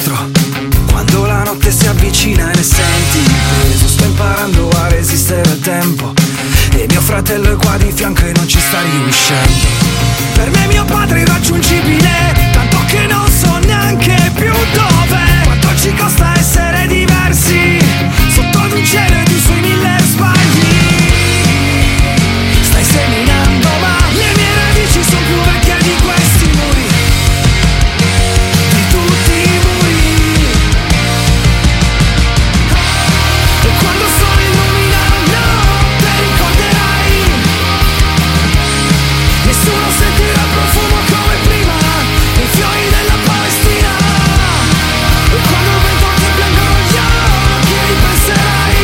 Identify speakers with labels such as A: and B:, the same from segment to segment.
A: indietro. Quando la notte si avvicina e ne senti il peso, sto imparando a resistere al tempo. E mio fratello è qua di fianco e non ci sta riuscendo. Per me mio padre è irraggiungibile, tanto che non so neanche più dove. Quanto ci costa essere diversi, sotto ad un cielo e di suoi 1000 sbagli. Stai seminando ma le mie radici sono più vecchie di questi muri, di tutti i muri. E quando il sole illumina la notte ricorderai, nessuno sentirà il profumo come prima dei fiori della Palestina. E quando il vento ti piangono gli occhi ripenserai,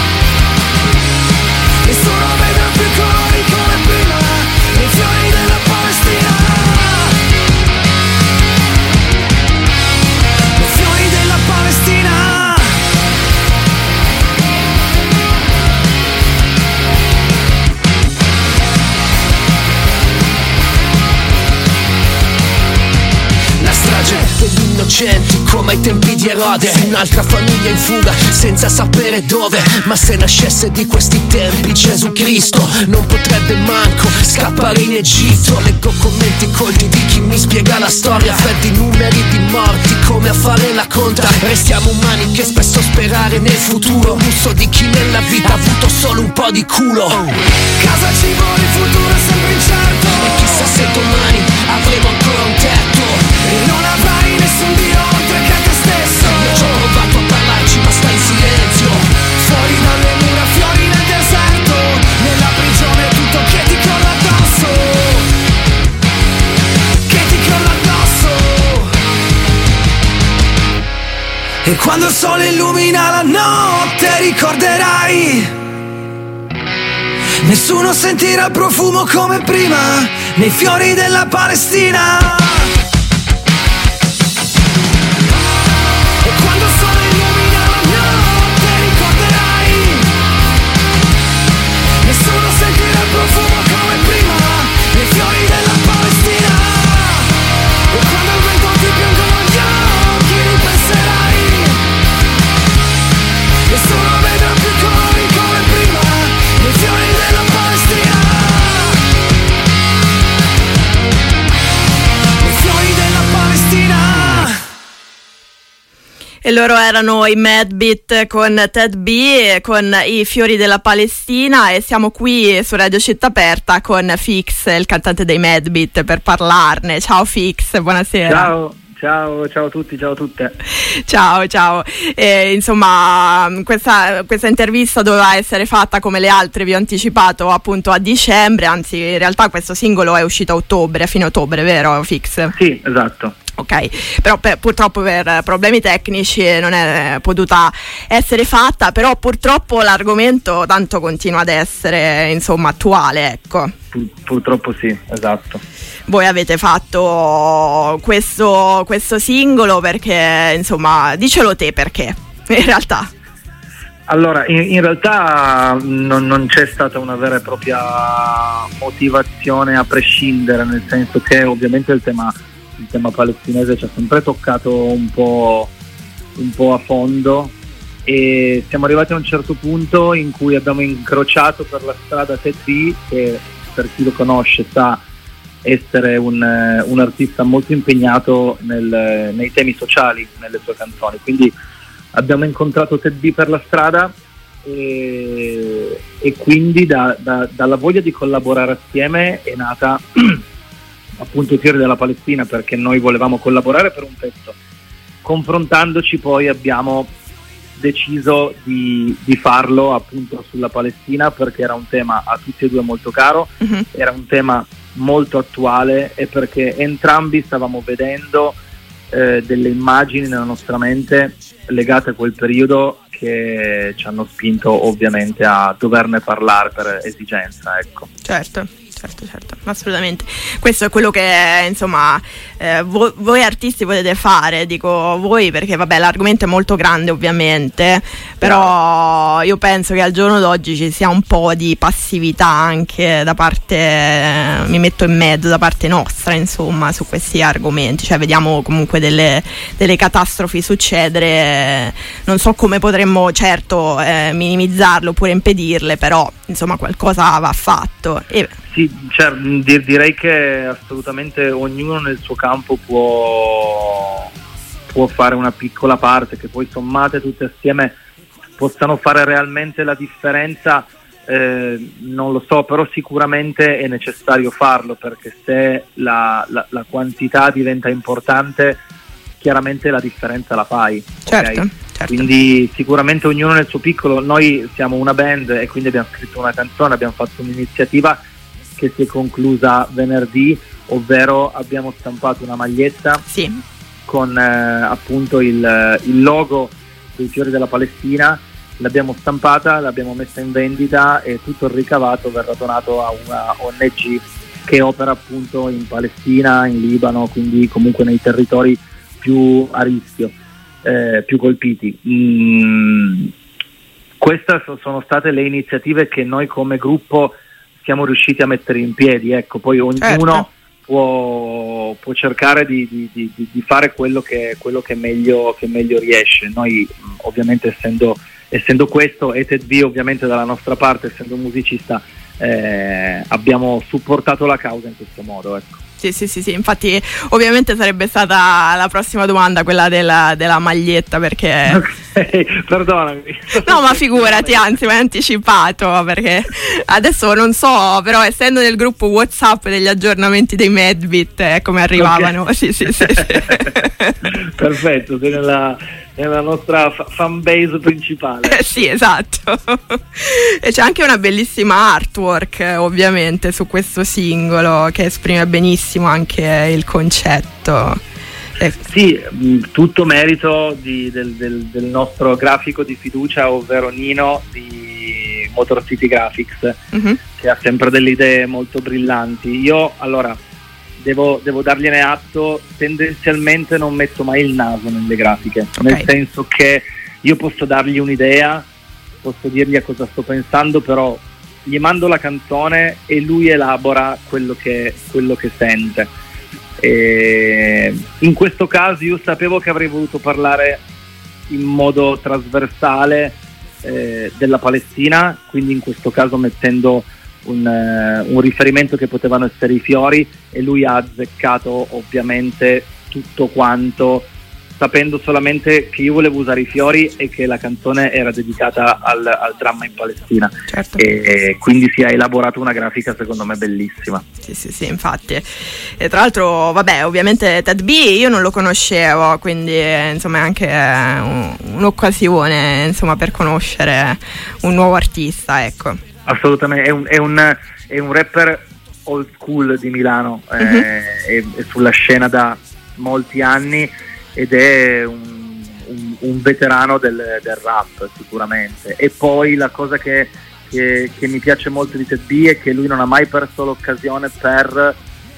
A: nessuno vedrà più i colori come prima dei fiori della Palestina. I fiori della Palestina.
B: La strage degli innocenti come ai tempi di Erode, un'altra famiglia in fuga senza sapere dove. Ma se nascesse di questi tempi Gesù Cristo non potrebbe manco scappare in Egitto. Leggo commenti colti di chi mi spiega la storia, freddi numeri di morti come a fare la conta. Restiamo umani che spesso sperare nel futuro, lusso di chi nella vita ha avuto solo un po' di culo.
A: Casa, cibo, il futuro è sempre incerto.
B: E chissà se domani avremo ancora un tetto.
A: E non avrai nessun Dio oltre che te stesso.
B: Io ci ho provato a parlarci ma sta in silenzio.
A: Fuori dalle mura, fiori nel deserto, nella prigione tutto che ti crolla addosso, che ti crolla addosso. E quando il sole illumina la notte ricorderai, nessuno sentirà il profumo come prima nei fiori della Palestina. Nessuno sentirà il profumo come prima nei fiori della Palestina. E quando il vento ti piangono gli occhi ripenserai, nessuno vedrà più colori come prima nei fiori della Palestina. Nei fiori della Palestina.
C: E loro erano i Madbeat con Ted B, con i fiori della Palestina, e siamo qui su Radio Città Aperta con Fix, il cantante dei Madbeat, per parlarne. Ciao Fix, buonasera.
D: Ciao a tutti, ciao a tutte.
C: Ciao. Insomma, questa intervista doveva essere fatta come le altre, vi ho anticipato, appunto a dicembre, anzi in realtà questo singolo è uscito a fine ottobre, vero Fix?
D: Sì, esatto.
C: Ok, però purtroppo per problemi tecnici non è potuta essere fatta, però purtroppo l'argomento tanto continua ad essere, insomma, attuale, ecco.
D: Purtroppo sì, esatto.
C: Voi avete fatto questo singolo perché, insomma, dicelo te perché, in realtà.
D: Allora, in realtà non c'è stata una vera e propria motivazione a prescindere, nel senso che ovviamente il tema palestinese ci ha sempre toccato un po' a fondo, e siamo arrivati a un certo punto in cui abbiamo incrociato per la strada Ted B, che per chi lo conosce sa essere un artista molto impegnato nei temi sociali nelle sue canzoni, quindi abbiamo incontrato Ted B per la strada e quindi dalla voglia di collaborare assieme è nata appunto i fiori della Palestina, perché noi volevamo collaborare per un pezzo. Confrontandoci poi abbiamo deciso di farlo appunto sulla Palestina, perché era un tema a tutti e due molto caro, era un tema molto attuale, e perché entrambi stavamo vedendo delle immagini nella nostra mente legate a quel periodo che ci hanno spinto ovviamente a doverne parlare per esigenza, ecco.
C: Certo. assolutamente. Questo è quello che insomma voi artisti potete fare, dico voi perché vabbè l'argomento è molto grande ovviamente, però io penso che al giorno d'oggi ci sia un po' di passività anche da parte, mi metto in mezzo, da parte nostra insomma su questi argomenti, cioè vediamo comunque delle catastrofi succedere, non so come potremmo certo minimizzarlo oppure impedirle, però insomma qualcosa va fatto.
D: Sì, cioè, direi che assolutamente ognuno nel suo campo può fare una piccola parte, che poi sommate tutte assieme possano fare realmente la differenza, non lo so, però sicuramente è necessario farlo, perché se la quantità diventa importante, chiaramente la differenza la fai.
C: Certo,
D: okay?
C: certo.
D: Quindi sicuramente ognuno nel suo piccolo. Noi siamo una band e quindi abbiamo scritto una canzone, abbiamo fatto un'iniziativa che si è conclusa venerdì, ovvero abbiamo stampato una maglietta con appunto il logo dei Fiori della Palestina, l'abbiamo stampata, l'abbiamo messa in vendita e tutto il ricavato verrà donato a una ONG che opera appunto in Palestina, in Libano, quindi comunque nei territori più a rischio, più colpiti. Queste sono state le iniziative che noi come gruppo siamo riusciti a mettere in piedi, ecco, poi ognuno può cercare di fare quello che meglio riesce. Noi ovviamente essendo questo, e Ted B ovviamente dalla nostra parte, essendo musicista, abbiamo supportato la causa in questo modo, ecco.
C: Sì, infatti ovviamente sarebbe stata la prossima domanda quella della maglietta, perché
D: ok, perdonami.
C: No, ma figurati, anzi mi hai anticipato, perché adesso non so, però essendo nel gruppo WhatsApp degli aggiornamenti dei Madbeat come arrivavano. Okay. Sì.
D: Perfetto, sei nella nostra fan base principale.
C: Sì, esatto. E c'è anche una bellissima artwork ovviamente su questo singolo che esprime benissimo anche il concetto.
D: Sì, tutto merito del nostro grafico di fiducia, ovvero Nino di Motor City Graphics, che ha sempre delle idee molto brillanti. Io allora devo dargliene atto, tendenzialmente non metto mai il naso nelle grafiche, nel senso che io posso dargli un'idea, posso dirgli a cosa sto pensando, però gli mando la canzone e lui elabora quello che sente. E in questo caso io sapevo che avrei voluto parlare in modo trasversale della Palestina, quindi in questo caso mettendo un riferimento che potevano essere i fiori, e lui ha azzeccato ovviamente tutto quanto, sapendo solamente che io volevo usare i fiori e che la canzone era dedicata al dramma in Palestina.
C: Certo.
D: E quindi si è elaborato una grafica secondo me bellissima.
C: Sì, infatti. E tra l'altro, vabbè, ovviamente Ted B io non lo conoscevo, quindi insomma è anche un'occasione insomma per conoscere un nuovo artista, ecco.
D: Assolutamente, è un rapper old school di Milano, è sulla scena da molti anni ed è un veterano del rap sicuramente. E poi la cosa che mi piace molto di Ted B è che lui non ha mai perso l'occasione per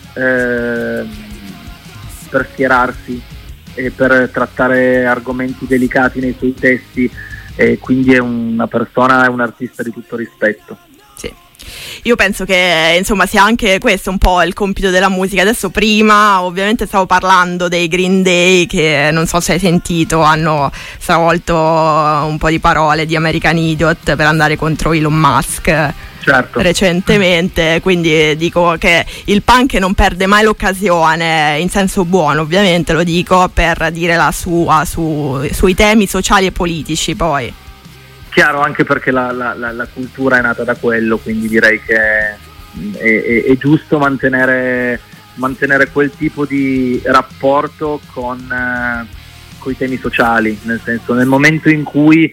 D: schierarsi e per trattare argomenti delicati nei suoi testi, e quindi è una persona, è un artista di tutto rispetto.
C: Sì, io penso che insomma sia anche questo un po' il compito della musica. Adesso prima ovviamente stavo parlando dei Green Day, che non so se hai sentito, hanno stravolto un po' di parole di American Idiot per andare contro Elon Musk. Certo. Recentemente, quindi dico che il punk non perde mai l'occasione, in senso buono ovviamente lo dico, per dire la sua sui temi sociali e politici. Poi
D: chiaro, anche perché la cultura è nata da quello, quindi direi che è giusto mantenere quel tipo di rapporto con i temi sociali, nel senso, nel momento in cui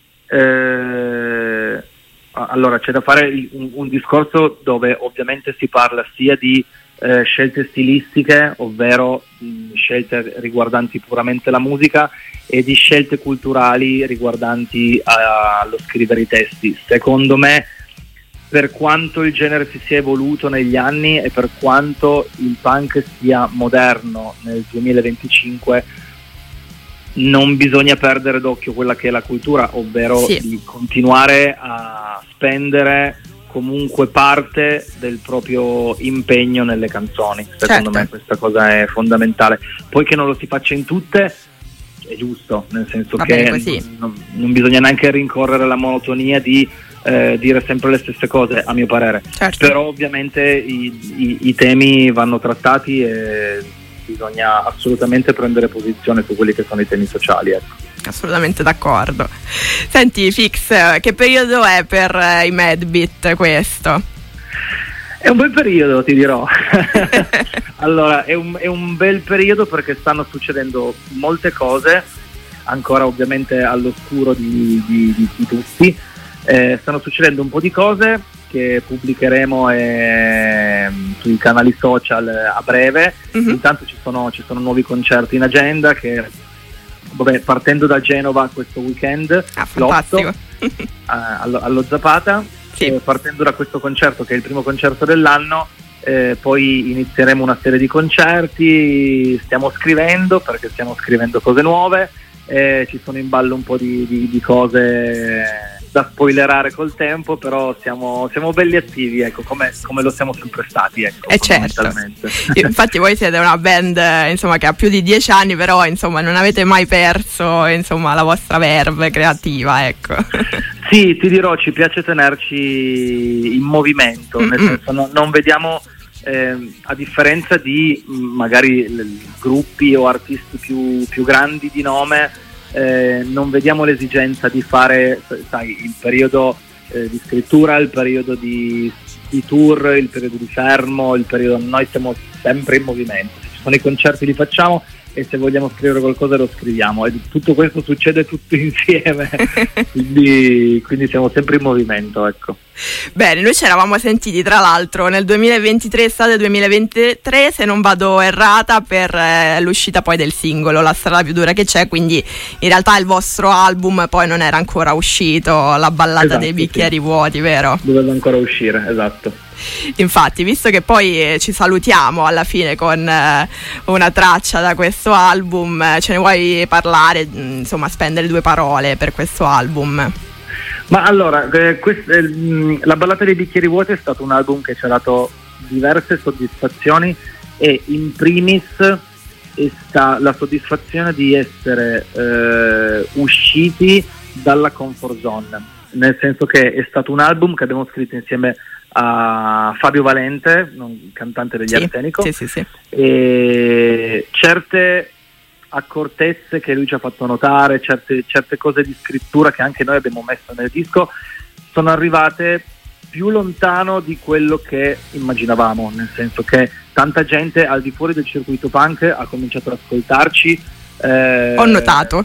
D: allora c'è da fare un discorso dove ovviamente si parla sia di scelte stilistiche, ovvero scelte riguardanti puramente la musica, e di scelte culturali riguardanti allo scrivere i testi. Secondo me per quanto il genere si sia evoluto negli anni e per quanto il punk sia moderno nel 2025, non bisogna perdere d'occhio quella che è la cultura, ovvero di continuare a spendere comunque parte del proprio impegno nelle canzoni. Secondo me questa cosa è fondamentale. Poi che non lo si faccia in tutte è giusto, nel senso che non bisogna neanche rincorrere la monotonia di dire sempre le stesse cose, a mio parere. Però ovviamente i temi vanno trattati e bisogna assolutamente prendere posizione su quelli che sono i temi sociali, ecco.
C: Assolutamente d'accordo. Senti Fix, che periodo è per i Madbeat questo?
D: È un bel periodo, ti dirò. Allora, è un bel periodo perché stanno succedendo molte cose, ancora ovviamente all'oscuro di tutti. Stanno succedendo un po' di cose che pubblicheremo sui canali social a breve. Intanto ci sono nuovi concerti in agenda che, partendo da Genova questo weekend,
C: fantastico.
D: allo Zapata, partendo da questo concerto che è il primo concerto dell'anno, poi inizieremo una serie di concerti. Stiamo scrivendo cose nuove, ci sono in ballo un po' di cose da spoilerare col tempo, però siamo belli attivi, ecco, come lo siamo sempre stati, ecco.
C: Certo. Infatti voi siete una band insomma che ha più di 10 anni, però insomma non avete mai perso insomma la vostra verve creativa, ecco.
D: Sì, ti dirò, ci piace tenerci in movimento, nel senso non vediamo a differenza di magari gruppi o artisti più grandi di nome, non vediamo l'esigenza di fare, sai, il periodo di scrittura, il periodo di tour, il periodo di fermo, noi siamo sempre in movimento. Se ci sono i concerti li facciamo, e se vogliamo scrivere qualcosa lo scriviamo, e tutto questo succede tutto insieme. quindi siamo sempre in movimento, ecco.
C: Bene, noi ci eravamo sentiti tra l'altro nel 2023, estate 2023, se non vado errata, per l'uscita poi del singolo La strada più dura che c'è, quindi in realtà il vostro album poi non era ancora uscito, La ballata dei bicchieri vuoti, vero?
D: Doveva ancora uscire, esatto.
C: Infatti, visto che poi ci salutiamo alla fine con una traccia da questo album, ce ne vuoi parlare, insomma spendere 2 parole per questo album?
D: Ma allora, La ballata dei bicchieri vuoti è stato un album che ci ha dato diverse soddisfazioni, e in primis la soddisfazione di essere usciti dalla comfort zone, nel senso che è stato un album che abbiamo scritto insieme a Fabio Valente, cantante degli Arsenico, e certe accortezze che lui ci ha fatto notare, certe cose di scrittura che anche noi abbiamo messo nel disco, sono arrivate più lontano di quello che immaginavamo, nel senso che tanta gente al di fuori del circuito punk ha cominciato ad ascoltarci.
C: Ho notato.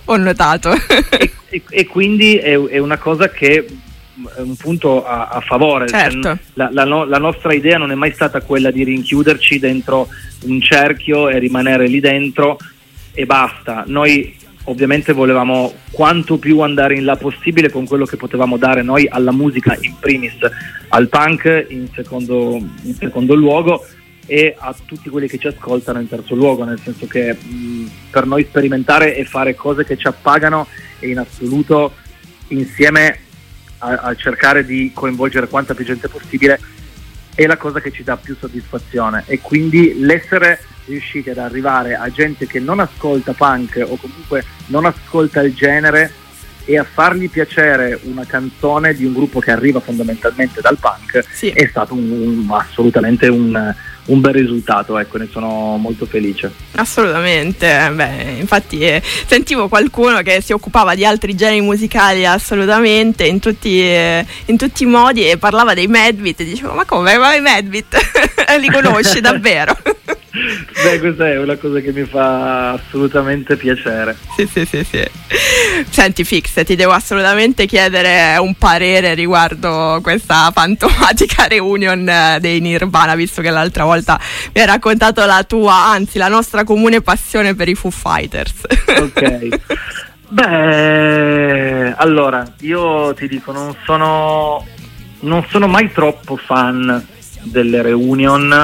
D: e quindi è una cosa che è un punto a favore.
C: Certo.
D: La nostra idea non è mai stata quella di rinchiuderci dentro un cerchio e rimanere lì dentro e basta. Noi ovviamente volevamo quanto più andare in là possibile con quello che potevamo dare noi alla musica in primis, al punk in secondo luogo, e a tutti quelli che ci ascoltano in terzo luogo, nel senso che per noi sperimentare e fare cose che ci appagano e in assoluto insieme a cercare di coinvolgere quanta più gente possibile è la cosa che ci dà più soddisfazione, e quindi l'essere riusciti ad arrivare a gente che non ascolta punk o comunque non ascolta il genere e a fargli piacere una canzone di un gruppo che arriva fondamentalmente dal punk, è stato assolutamente un bel risultato, ecco, ne sono molto felice.
C: Assolutamente, infatti sentivo qualcuno che si occupava di altri generi musicali assolutamente in tutti i modi, e parlava dei Madbeat e dicevo ma come, ma i Madbeat li conosci davvero?
D: Questa è una cosa che mi fa assolutamente piacere.
C: Sì. Senti Fix, ti devo assolutamente chiedere un parere riguardo questa fantomatica reunion dei Nirvana, visto che l'altra volta mi hai raccontato la nostra comune passione per i Foo Fighters.
D: Ok. Allora, io ti dico, non sono non sono mai troppo fan delle reunion,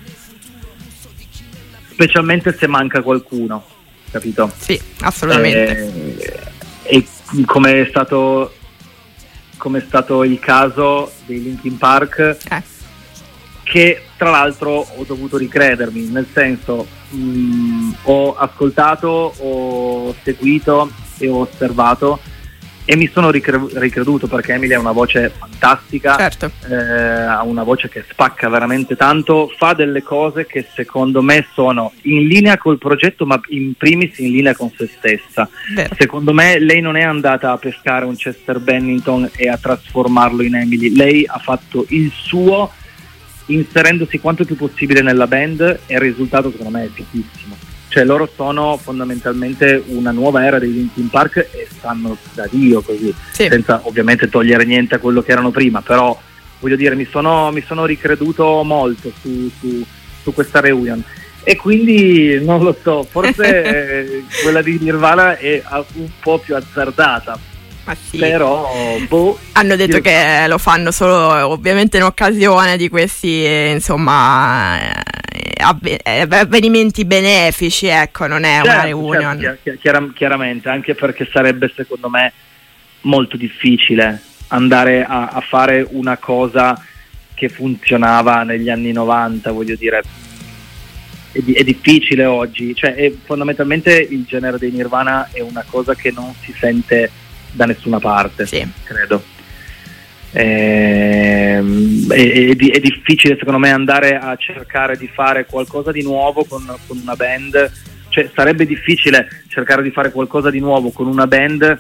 D: specialmente se manca qualcuno, capito?
C: Sì, assolutamente.
D: E come è stato il caso dei Linkin Park, che tra l'altro ho dovuto ricredermi, nel senso ho ascoltato, ho seguito e ho osservato e mi sono ricreduto, perché Emily ha una voce fantastica,
C: certo.
D: Ha una voce che spacca veramente tanto, fa delle cose che secondo me sono in linea col progetto, ma in primis in linea con se stessa.
C: Vero.
D: Secondo me lei non è andata a pescare un Chester Bennington e a trasformarlo in Emily, lei ha fatto il suo, inserendosi quanto più possibile nella band, e il risultato secondo me è fighissimo. Cioè loro sono fondamentalmente una nuova era dei Linkin Park e stanno da Dio così,
C: sì.
D: Senza ovviamente togliere niente a quello che erano prima, però voglio dire mi sono ricreduto molto su questa reunion, e quindi non lo so, forse quella di Nirvana è un po' più azzardata.
C: Ma sì.
D: Però
C: hanno detto che lo fanno solo ovviamente in occasione di questi avvenimenti benefici, ecco, non è una reunion.
D: Chiaramente, anche perché sarebbe secondo me molto difficile andare a fare una cosa che funzionava negli anni 90, voglio dire, è difficile oggi, cioè fondamentalmente il genere dei Nirvana è una cosa che non si sente da nessuna parte, sì. Credo. È difficile secondo me andare a cercare di fare qualcosa di nuovo con una band, cioè sarebbe difficile cercare di fare qualcosa di nuovo con una band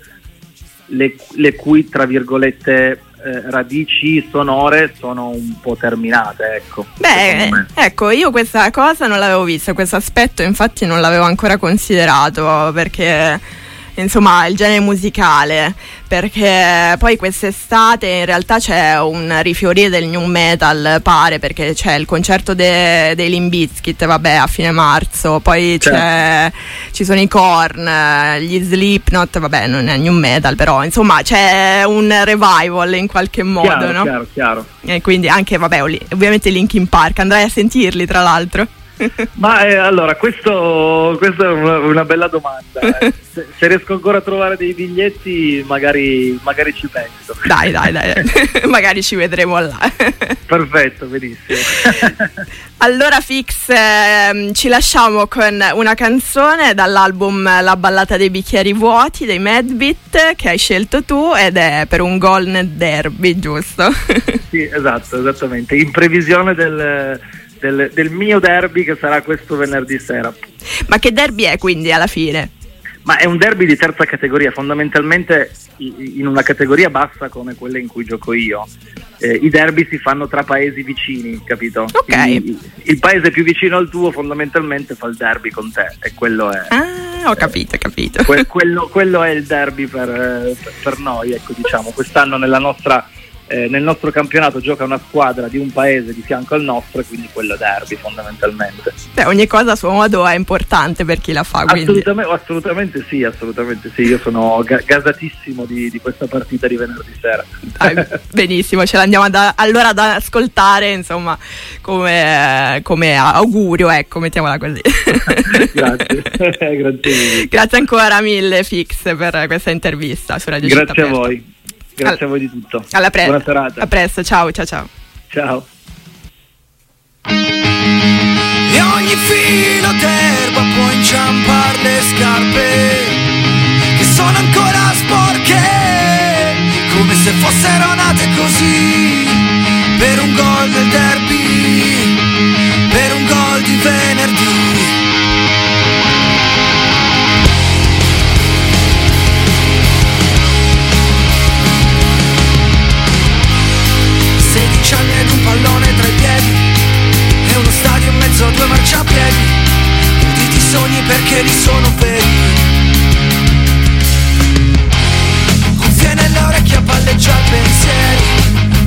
D: le cui tra virgolette radici sonore sono un po' terminate, ecco.
C: Beh, ecco, io questa cosa non l'avevo vista, questo aspetto infatti non l'avevo ancora considerato, perché insomma il genere musicale, perché poi quest'estate in realtà c'è un rifiorire del new metal, pare, perché c'è il concerto dei Limp Bizkit, vabbè, a fine marzo, poi ci sono i Korn, gli Slipknot, vabbè, non è new metal, però insomma c'è un revival in qualche modo, no?
D: Chiaro.
C: E quindi anche, vabbè, ovviamente Linkin Park, andrai a sentirli tra l'altro?
D: Ma allora questa è una bella domanda. Se riesco ancora a trovare dei biglietti magari ci penso.
C: Dai magari ci vedremo là.
D: Perfetto, benissimo.
C: Allora Fix, ci lasciamo con una canzone dall'album La ballata dei bicchieri vuoti dei Madbeat, che hai scelto tu, ed è Per un gol nel derby, giusto?
D: Sì, esattamente, in previsione del mio derby che sarà questo venerdì sera.
C: Ma che derby è quindi alla fine?
D: Ma è un derby di terza categoria, fondamentalmente in una categoria bassa come quella in cui gioco io. I derby si fanno tra paesi vicini, capito?
C: Ok.
D: Quindi il paese più vicino al tuo fondamentalmente fa il derby con te, e quello è.
C: Ah, ho capito.
D: Quello è il derby per noi, ecco, diciamo. Quest'anno nel nostro campionato gioca una squadra di un paese di fianco al nostro, e quindi quello derby fondamentalmente.
C: Beh, ogni cosa a suo modo è importante per chi la fa, quindi.
D: Assolutamente sì, io sono gasatissimo di questa partita di venerdì sera.
C: Benissimo, ce l'andiamo allora ad ascoltare, insomma, come augurio, ecco, mettiamola così. Grazie. Grazie ancora mille Fix per questa intervista su Radio Città Aperta.
D: Grazie a voi. Grazie a voi di tutto.
C: Buona
D: serata.
C: A presto, ciao.
D: Ciao.
A: E ogni filo d'erba può inciampare le scarpe che sono ancora sporche, come se fossero nate così. Per un gol del derby, per un gol di venerdì. 16 anni ed un pallone tra i piedi e uno stadio in mezzo a due marciapiedi. Uditi sogni perché li sono veri. Cuffie nelle orecchie, a palleggiare pensieri.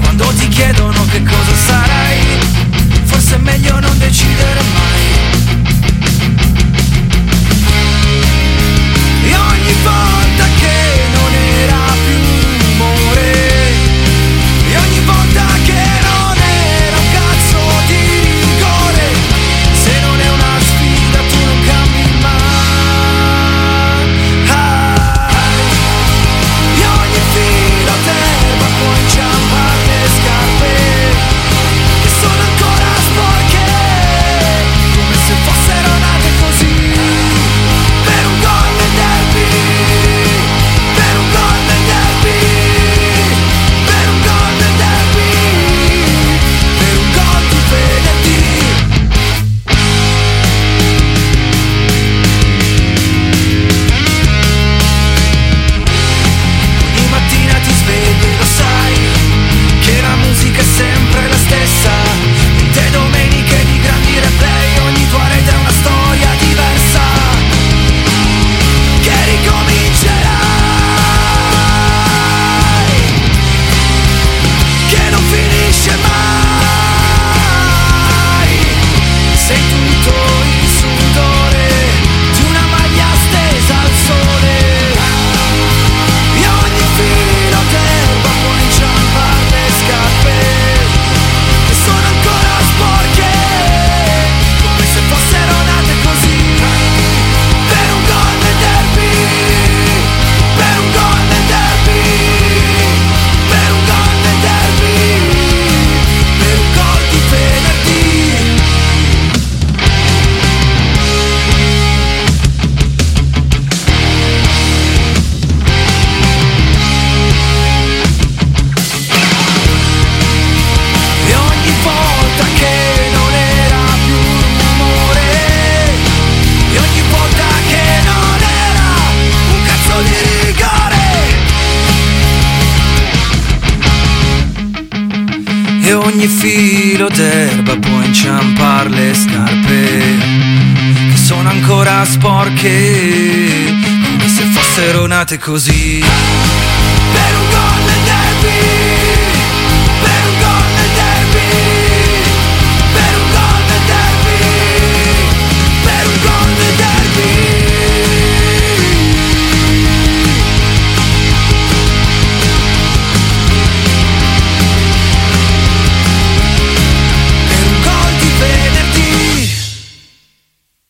A: e ogni filo d'erba può inciampar le scarpe che sono ancora sporche, come se fossero nate così per un gol del derby.